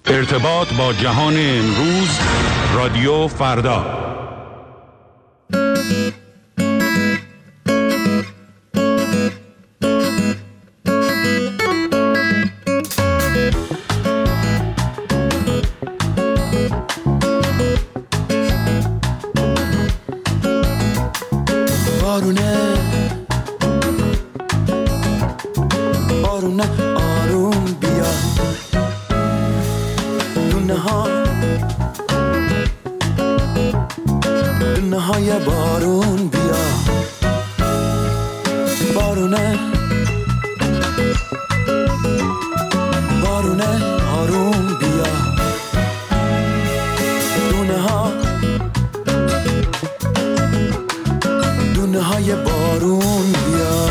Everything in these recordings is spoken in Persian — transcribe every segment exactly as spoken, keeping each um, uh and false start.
ارتباط با جهان امروز، رادیو فردا. بارونه بارونه آروم بیا، دونه ها دونه های بارون بیا. بارونه بارونه آروم بیا، دونه ها دونه های بارون بیا.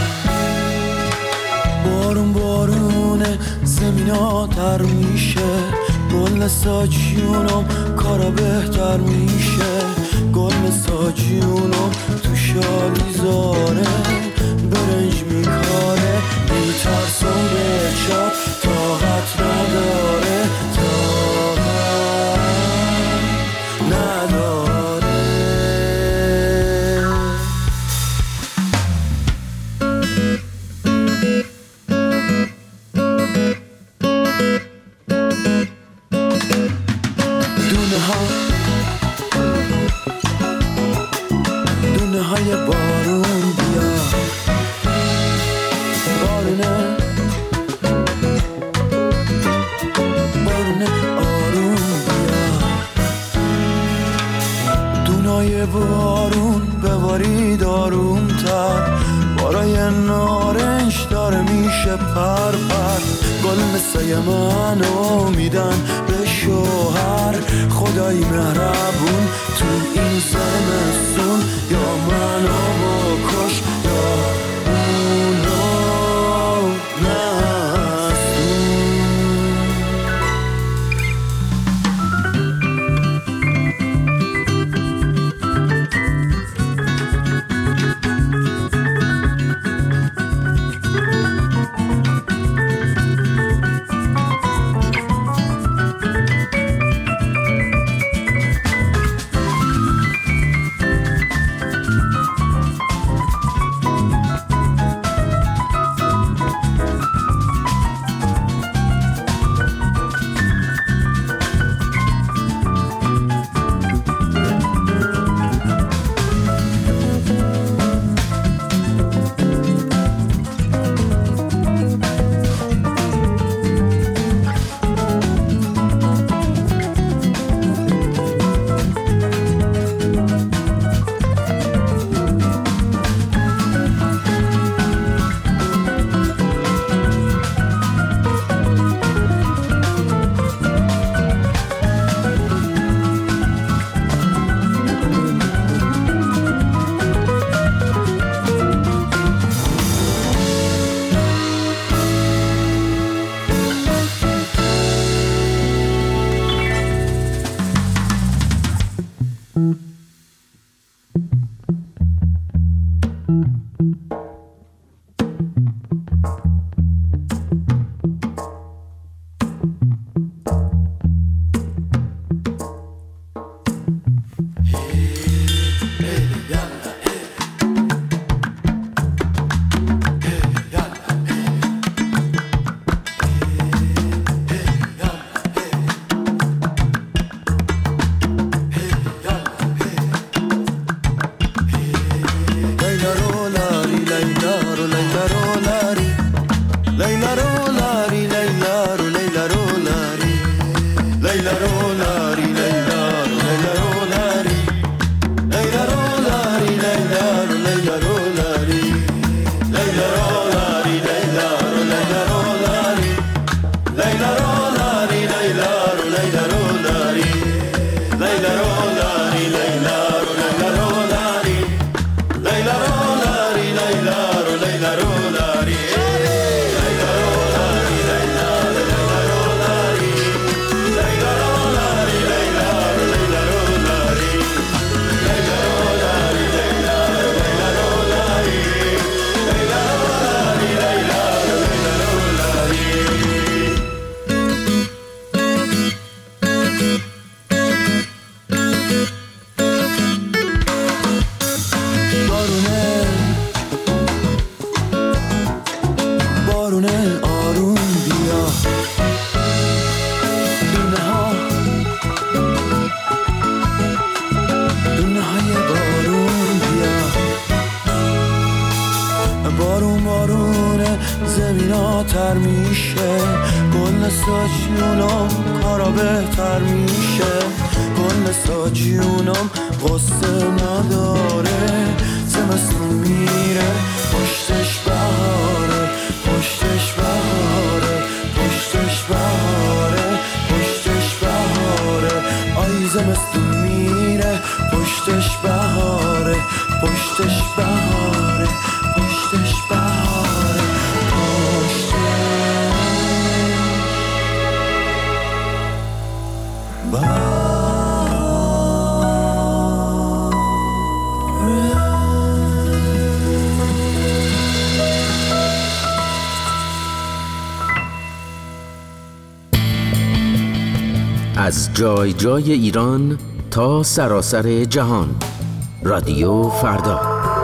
بارون بارونه زمینا تر میشه، گل ساجیونم کارا بهتر میشه. گل ساجیونم تو شالیزاره برنج میکاره، میترسم به چاپ طاقت نداره، طاقت نداره. دونه ها دونه های بارون بیا. بارونه بارونه آروم بیا. دونای بارون ببارید آروم تر، بارای نارنج داره میشه پر پر. گل مثل منو میدن به شوهر، خدای مهربون تو این زمستون. یا منو بکش یا اونو نستون. بهتر میشه، گل ساجیونم کارا بهتر میشه، گل ساجیونم قصه نداره، زمستون میره پشتش بهاره، پشتش بهاره، پشتش بهاره، پشتش بهاره، آی زمستون میره پشتش بهاره، پشتش بهاره، پشتش بهاره، پشتش بهاره. از جای جای ایران تا سراسر جهان، رادیو فردا.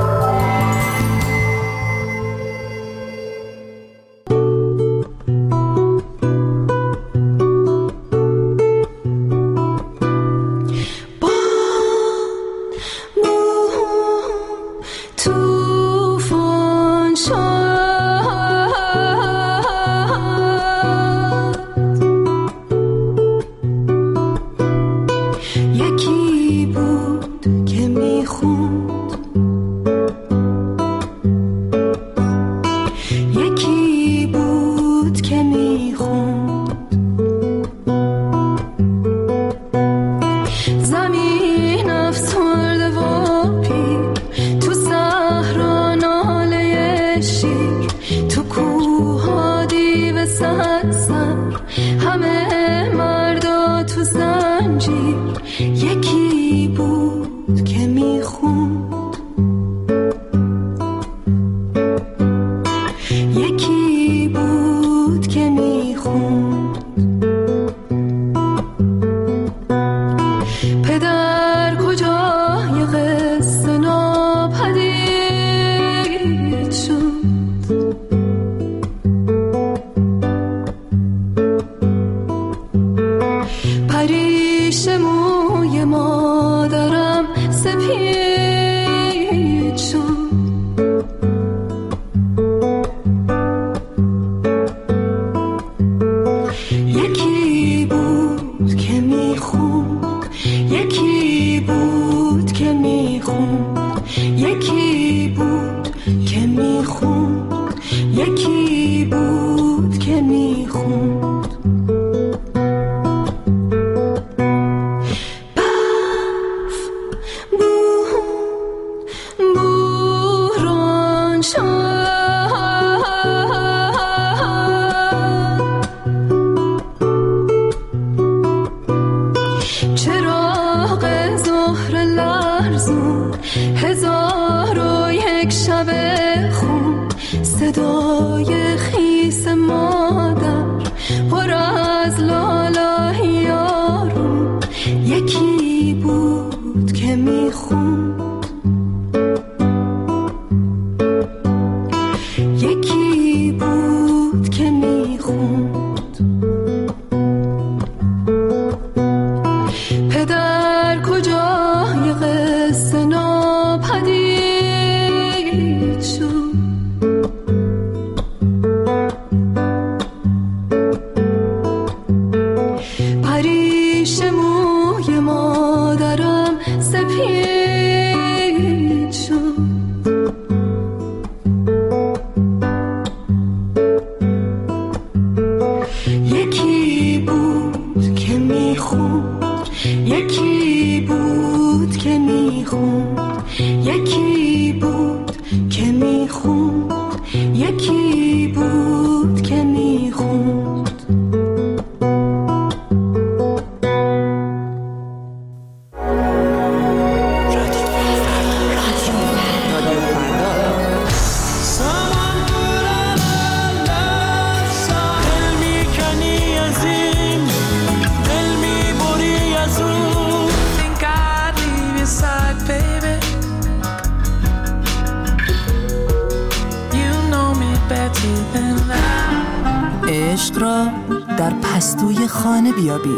عشق را در پستوی خانه بیابید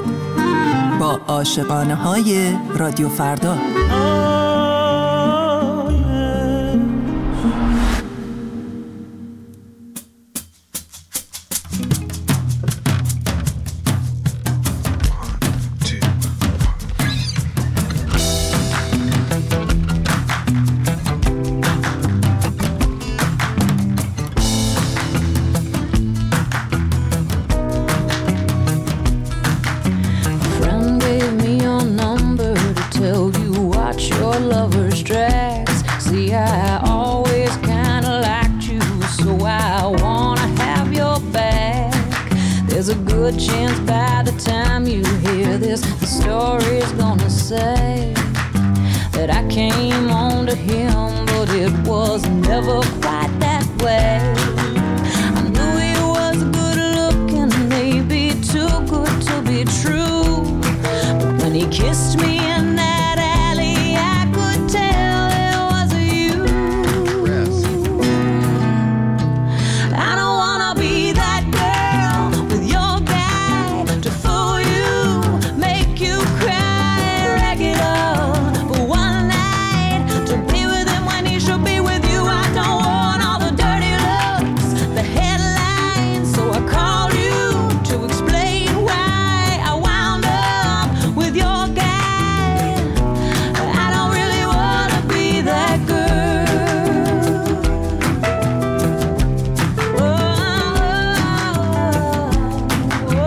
با عاشقانه های رادیو فردا. chance by the time you hear this, the story's gonna say that I came on to him, but it was never quite that way. I knew he was good looking, maybe too good to be true, but when he kissed me in that alley, I could tell it was you. I don't wanna be that girl with your guy to fool you, make you cry, rag it up for one night, to be with him when he should be with you. I don't want all the dirty looks, the headlines, so I called you to explain why I wound up with your guy. I don't really wanna be that girl. Oh, oh,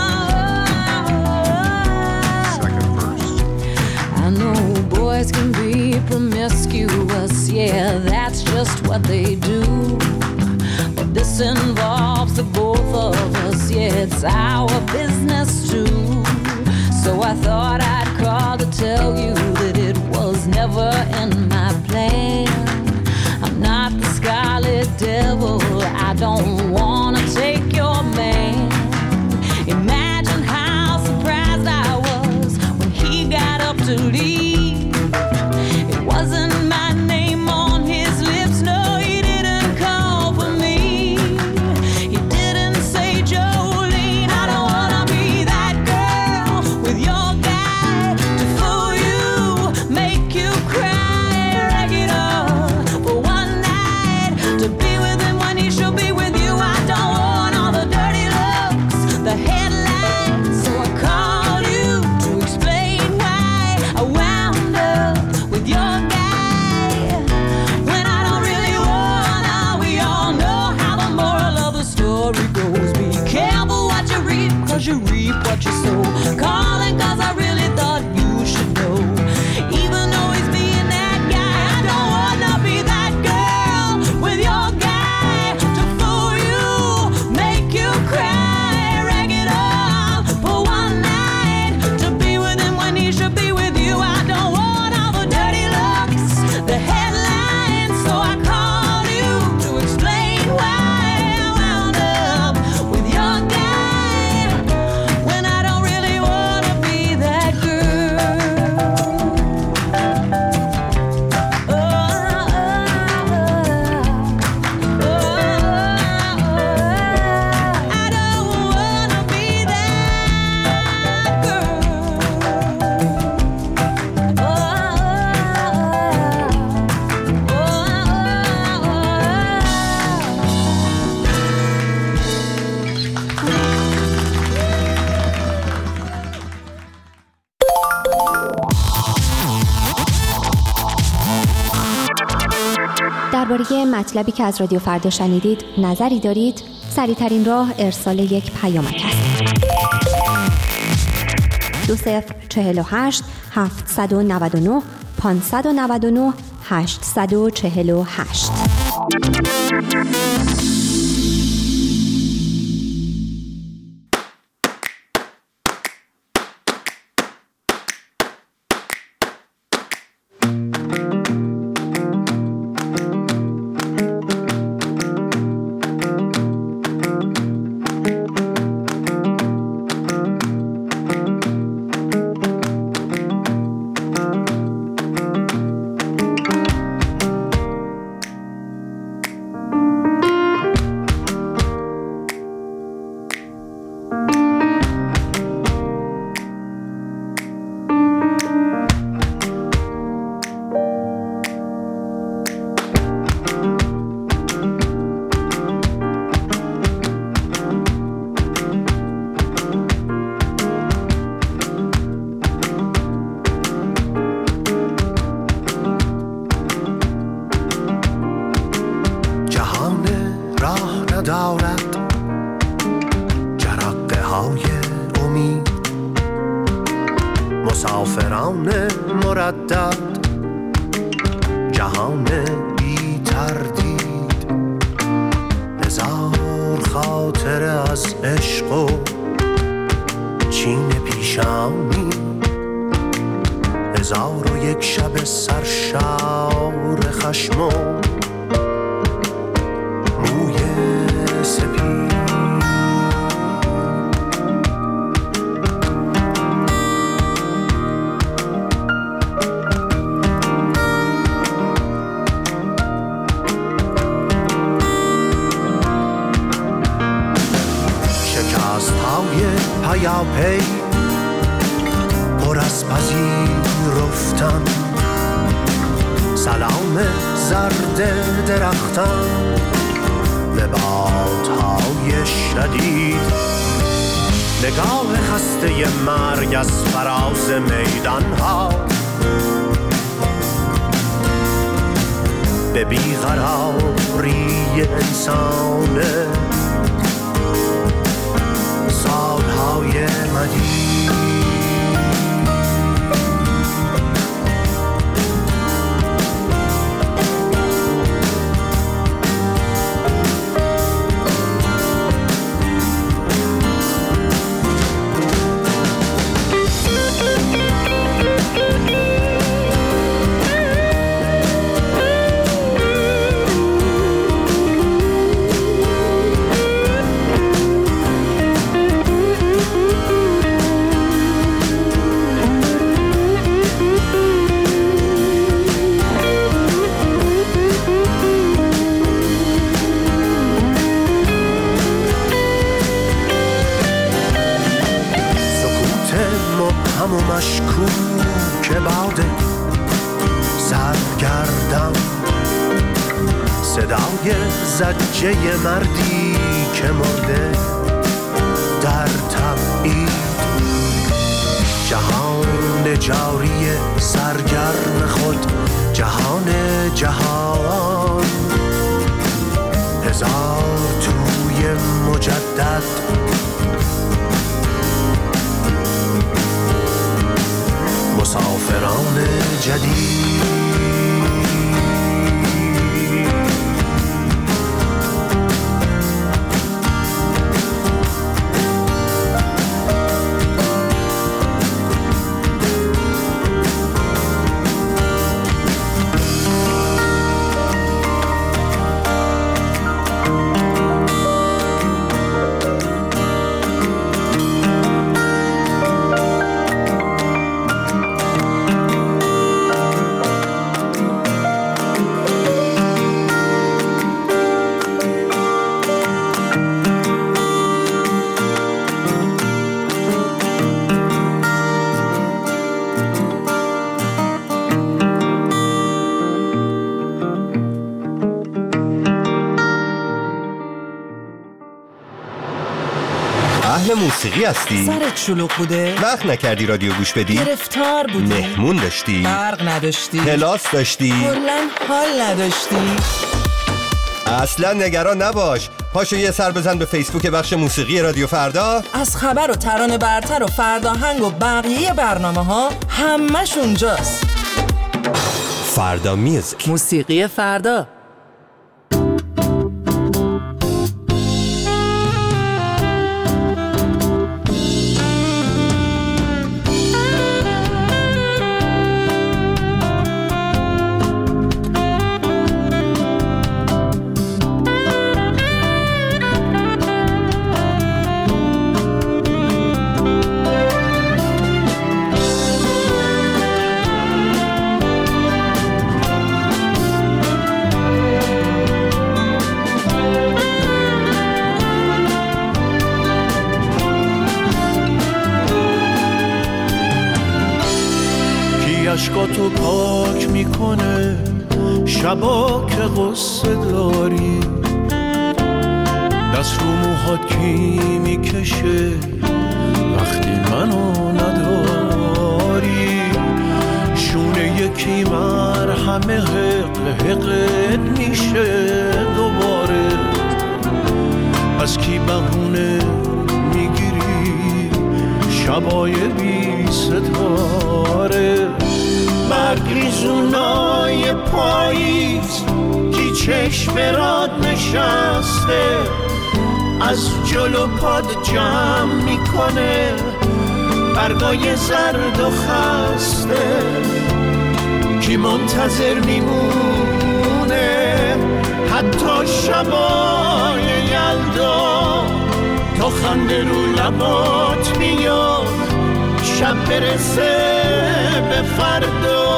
oh. Second verse. I know boys can be promiscuous, yeah, that's just what they do. But this involves the both of us, yeah, it's our business too. So I thought I'd call to tell you that it was never in my plan. I'm not the scarlet devil, I don't wanna take your man. Imagine how surprised I was when he got up to leave. It wasn't my name on his lips, no, he didn't call for me. He didn't say Jolene. I don't wanna be that girl with your guy to fool you, make you cry, rag it up for one night, to be with him when he should be with you. I don't want all the dirty looks, the headlines, so I called you to explain why I wound up with your guy when I don't really wanna. We all know how the moral of the story goes. Be careful what you reap, cause you reap what you sow. Calling cause I really thought you should know. Even though he's being that guy, I don't wanna be that girl with your guy to fool you, make you cry, rag it up for one night, to be with him when he should be with you. I don't want all the dirty looks, the headlines, so I called you to explain why I wound up with your guy when I don't really wanna be that girl. Oh, oh, oh, I don't wanna be that girl. Oh, درباره مطلبی که از رادیو فردا شنیدید نظری دارید؟ سریع‌ترین راه ارسال یک پیامک است. دو صفر چهل و هشت هفتصد و نود و نه پانصد و نود و نه هشتصد و چهل و هشت. مسافران مردد جهان بی تردید، هزار خاطره از عشق و نشین پیشانی، هزار و یک شب سرشار خشم و موی سپید. شکست های پیاپی پر از پذیرفتن، سلام زرد درختان، نباتهای شدید، نگاه خسته مرگ از فراز میدانها، به بیقراری انسان سالهای مدید. و مشکوک باده سرگردم، صدای زجه مردی که مرده در تبعید، جهان جاری سرگرم خود، جهان جهان، هزار توی مجدد، مسافران جدید. موسیقی هستی؟ سرت شلوغ بوده؟ وقت نکردی رادیو گوش بدی؟ گرفتار بودی؟ مهمون داشتی؟ برق نداشتی؟ کلاس داشتی؟ کلاً حال نداشتی؟ اصلا نگران نباش، پاشو یه سر بزن به فیسبوک بخش موسیقی رادیو فردا. از خبر و ترانه برتر و فرداهنگ و بقیه برنامه ها همش اونجاست. فردا میوزیک، موسیقی فردا. عشقاتو پاک میکنه شبا که غصه داری، دست رو موهات کی میکشه وقتی منو نداری، شونه یکی مرهمه حق حقت میشه دوباره، از کی بهونه میگیری شبای بی ستاره، مگریزونای پاییز کی چشم راد نشسته، از جلو پاد جمع میکنه برگای زرد و خسته، کی منتظر میمونه حتی شبای یلدا، تا خنده رو لبات میاد شب برسه به فردا.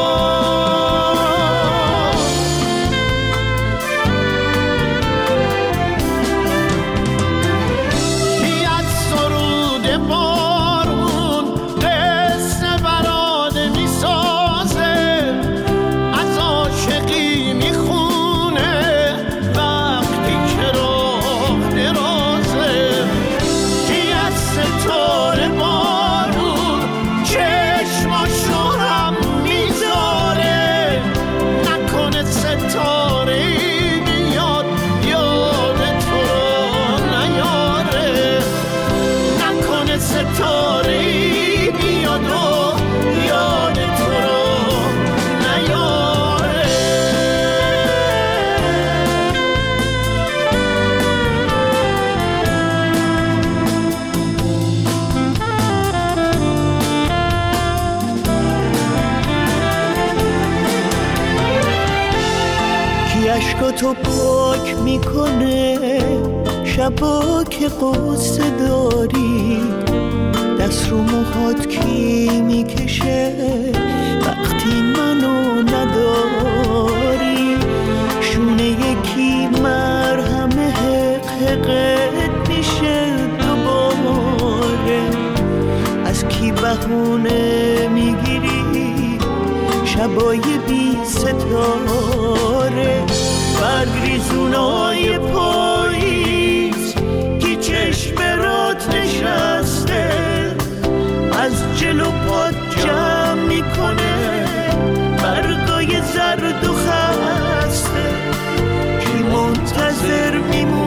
تو پاک میکنه شبا که قصه داری، دست رو موهات کی میکشه وقتی منو نداری، شونه یکی مرهم حق حقت میشه دوباره، از کی بهونه میگیری شبای بی ستاره، برگریزونای پاییز کی چشم رات نشسته، از جلو پات جمع میکنه برگای زرد و خسته، کی منتظر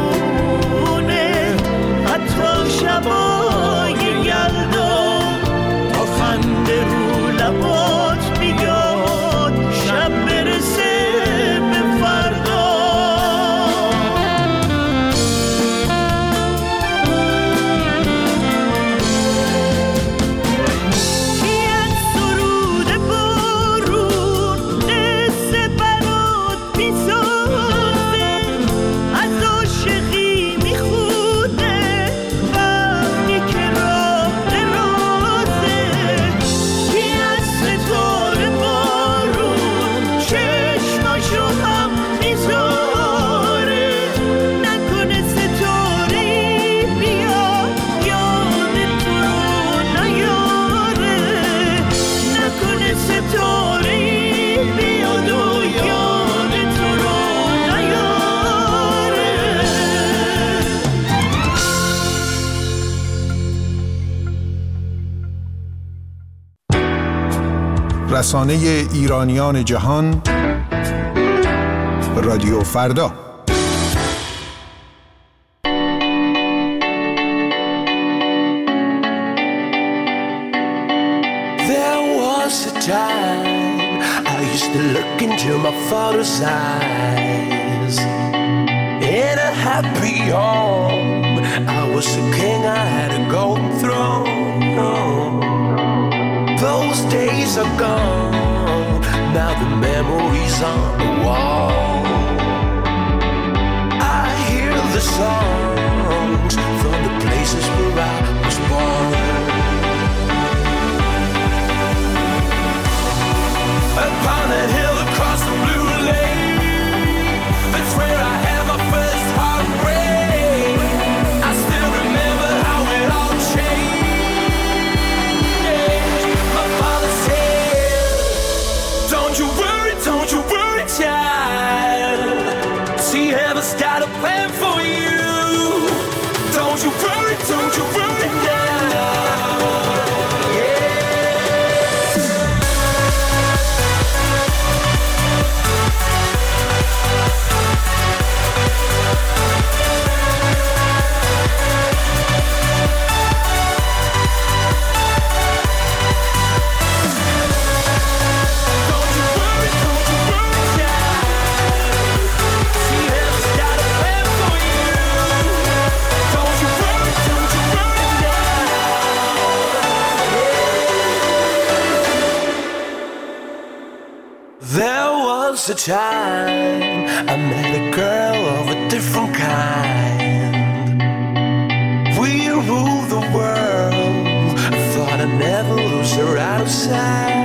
میمونه حتی شبای یلدا، تا خنده رو لبات بیاد شب برسه به فردا. رسانه ایرانیان جهان رادیو فردا. There was a time I used to look into my father's eyes. In a happy home I was a king, I had a golden throne. Those days are gone, now the memories on the wall. I hear the songs from the places where I was born. Upon a hill across the blue lake, that's where I had my first heartbreak. I still remember how it all changed. Don't you worry, don't you worry, child. See, heaven's got a plan for you. Don't was a time I met a girl of a different kind. We ruled the world. I thought I'd never lose her out of sight.